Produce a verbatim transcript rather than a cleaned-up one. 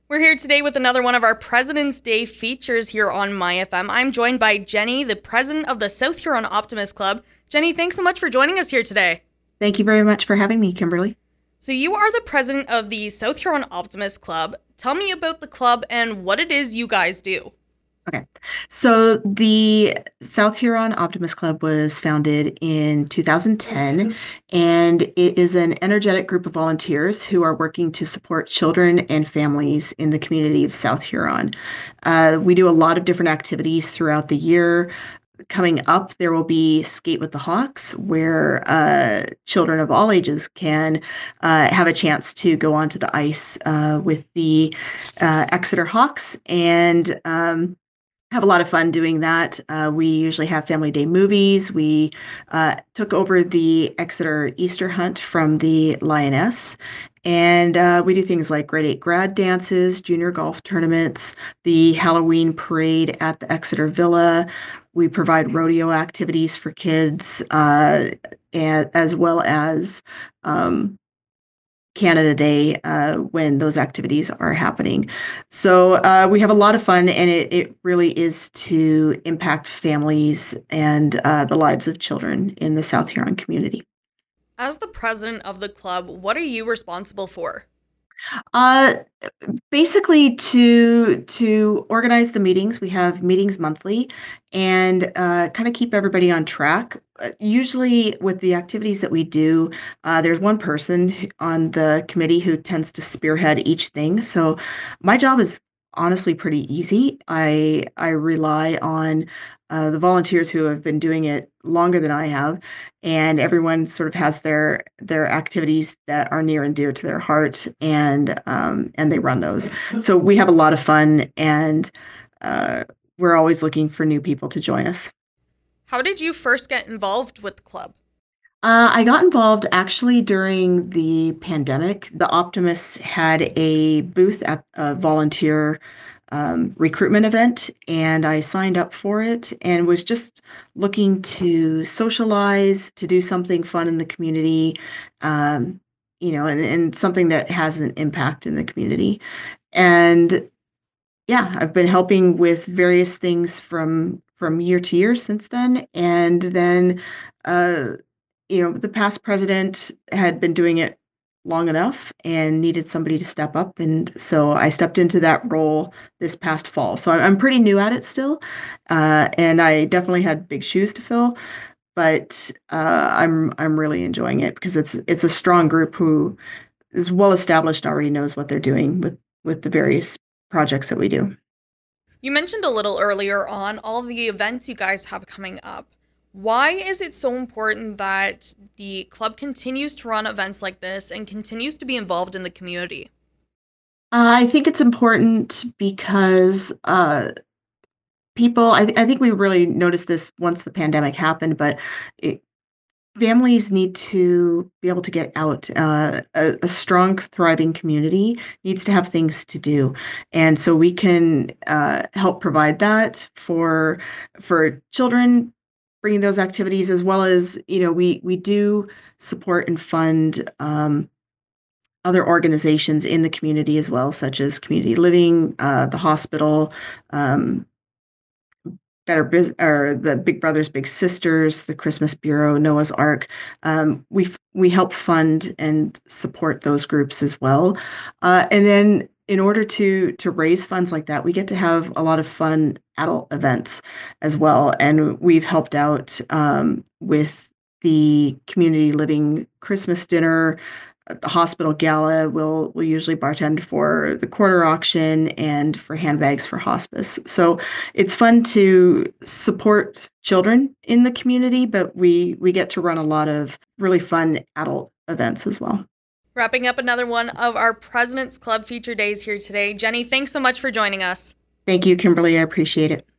We're here today with another one of our President's Day features here on My F M. I'm joined by Jenny, the president of the South Huron Optimist Club. Jenny, thanks so much for joining us here today. Thank you very much for having me, Kimberly. So you are the president of the South Huron Optimist Club. Tell me about the club and what it is you guys do. Okay, so the South Huron Optimist Club was founded in two thousand ten, and it is an energetic group of volunteers who are working to support children and families in the community of South Huron. Uh, we do a lot of different activities throughout the year. Coming up, there will be Skate with the Hawks, where uh, children of all ages can uh, have a chance to go onto the ice uh, with the uh, Exeter Hawks and um, have a lot of fun doing that. Uh, we usually have family day movies. We uh, took over the Exeter Easter Hunt from the Lioness. And uh, we do things like grade eight grad dances, junior golf tournaments, the Halloween parade at the Exeter Villa. We provide rodeo activities for kids, uh, and, as well as um, Canada Day uh, when those activities are happening. So uh, we have a lot of fun, and it, it really is to impact families and uh, the lives of children in the South Huron community. As the president of the club, what are you responsible for? Uh, basically to to organize the meetings. We have meetings monthly and uh, kind of keep everybody on track. Uh, usually with the activities that we do, uh, there's one person on the committee who tends to spearhead each thing. So my job is honestly pretty easy. I I rely on uh, the volunteers who have been doing it longer than I have, and everyone sort of has their their activities that are near and dear to their heart, and um, and they run those. So we have a lot of fun, and uh, we're always looking for new people to join us. How did you first get involved with the club? Uh, I got involved actually during the pandemic. The Optimists had a booth at a volunteer um, recruitment event, and I signed up for it and was just looking to socialize, to do something fun in the community, um, you know, and, and something that has an impact in the community. And yeah, I've been helping with various things from from year to year since then, and then. Uh, you know, the past president had been doing it long enough and needed somebody to step up. And so I stepped into that role this past fall. So I'm pretty new at it still. Uh, and I definitely had big shoes to fill, but uh, I'm I'm really enjoying it because it's it's a strong group who is well established, already knows what they're doing with, with the various projects that we do. You mentioned a little earlier on all the events you guys have coming up. Why is it so important that the club continues to run events like this and continues to be involved in the community? Uh, I think it's important because uh, people, I, th- I think we really noticed this once the pandemic happened, but it, families need to be able to get out. Uh, a, a strong, thriving community needs to have things to do, and so we can uh, help provide that for for children. Bringing those activities, as well as, you know, we we do support and fund um, other organizations in the community as well, such as Community Living, uh, the hospital, um, Better Bus- or the Big Brothers Big Sisters, the Christmas Bureau, Noah's Ark. Um, we we help fund and support those groups as well, uh, and then in order to to raise funds like that, we get to have a lot of fun adult events as well. And we've helped out um, with the Community Living Christmas dinner, uh, the hospital gala. We'll we'll usually bartend for the quarter auction and for handbags for hospice. So it's fun to support children in the community, but we we get to run a lot of really fun adult events as well. Wrapping up another one of our President's Club feature days here today. Jenny, thanks so much for joining us. Thank you, Kimberly. I appreciate it.